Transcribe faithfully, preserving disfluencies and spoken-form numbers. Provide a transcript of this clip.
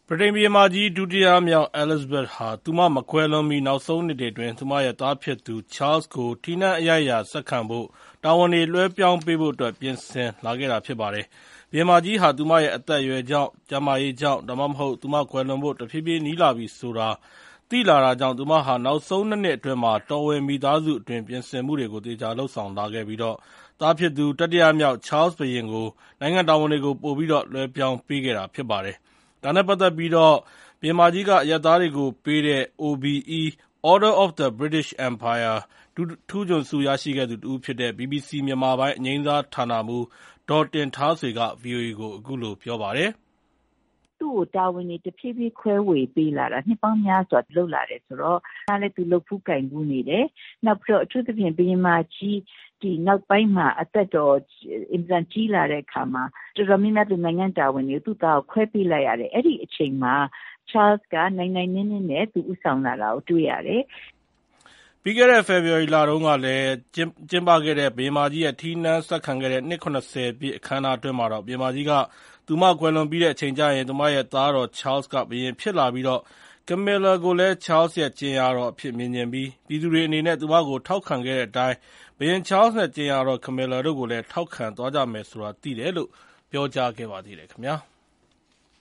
ဗြိတိန်ဘုရင်မကြီးဒုတိယမြောက် Elizabeth ဟာသူမမကွယ်လွန်မီနောက်ဆုံးနှစ်တွေအတွင်းသူမရဲ့သားဖြစ်သူ Charles ကိုထီးနန်းအရိုက်အရာဆက်ခံဖို့တာဝန်တွေလွှဲပြောင်းပေးဖို့အတွက်ပြင်ဆင်လာခဲ့တာဖြစ်ပါတယ်။ဘုရင်မကြီးဟာသူမရဲ့အသက်အရွယ်ကြောင့်၊ကျန်းမာရေးကြောင့်၊ဒါမှမဟုတ်သူမကွယ်လွန်ဖို့တဖြည်းဖြည်းနီးလာပြီဆိုတာသိလာတာကြောင့်သူမဟာနောက်ဆုံးနှစ်နှစ်အတွင်းတော်ဝင်မိသားစုအတွင်းပြင်ဆင်မှုတွေကိုသေချာလုပ်ဆောင်လာခဲ့ပြီးသားဖြစ်သူတတိယမြောက် Charles ဘုရင်ကိုနိုင်ငံတာဝန်တွေကိုပိုပြီးလွှဲပြောင်းပေးခဲ့တာဖြစ်ပါတယ်။ဒါနဲ့ပတ်သက်ပြီးတော့ဘုရင်မကြီးကအရပ်သားတွေကိုပေးတဲ့ အို ဘီ အီ Order of the British Empire ထူးချွန်ဆုရရှိခဲ့သူတဦးဖြစ်တဲ့ ဘီဘီစီမြန်မာပိုင်းအငြိမ်းစားဌာနမှူးဒေါ်တင်ထားဆွေက ဗွီအိုအေကိုအခုလိုပြောပါတယ်။သူ့ကိုတာဝန်တွေတဖြည်းဖြည်းခွဲဝေပေးလာတာနှစ်ပေါင်းများစွာလုပ်လာတယ်ဆိုတော့ဒါလည်းသူလုပ်ဖူးကင်ဖူးနေတယ်။နောက်ပြီးတော့အထူးသဖြင့်ဘုရင်မကြီးဒီနောက်ပိုင်းမှာအသက်တော်အင်ပြန်ကြီးလာတဲ့အခါမှာတော်တော်များများသူနိုင်ငံတာဝန်တွေသူ့သားကိုခွဲပေးလိုက်ရတယ်။အဲ့ဒီအချိန်မှာ Charles ကနိုင်နိုင်နင်းနင်းနဲ့သူဥဆောင်လာတာကိုတွေ့ရတယ်။ပြီးခဲ့တဲ့ဖေဖော်ဝါရီလတုန်းကလည်းကျင်းပခဲ့တဲ့ဘုရင်မကြီးရဲ့ထီးနန်းဆက်ခံခဲ့တဲ့နှစ်၇၀ပြည့်အခမ်းအနားအတွင်းမှာတော့ဘုရင်မကြီးကသူမကွယ်လွန်ပြီးတဲ့အချိန်ကျရင်သူမရဲ့သားတော် Charles ကဘုရင်ဖြစ်လာပြီးတော့ Camilla ကိုလည်း Charles ရဲ့ကြင်ယာတော်အဖြစ်မြင်ကျင်ပြီးပြည်သူတွေအနေနဲ့သူမကိုထောက်ခံခဲ့တဲ့အတိုင်းဘုရင် Charles နဲ့ကြင်ယာတော် Camilla တို့ကိုလည်းထောက်ခံသွားကြမယ်ဆိုတာသိတယ်လို့ပြောကြားခဲ့ပါသေးတယ်ခင်ဗျာ။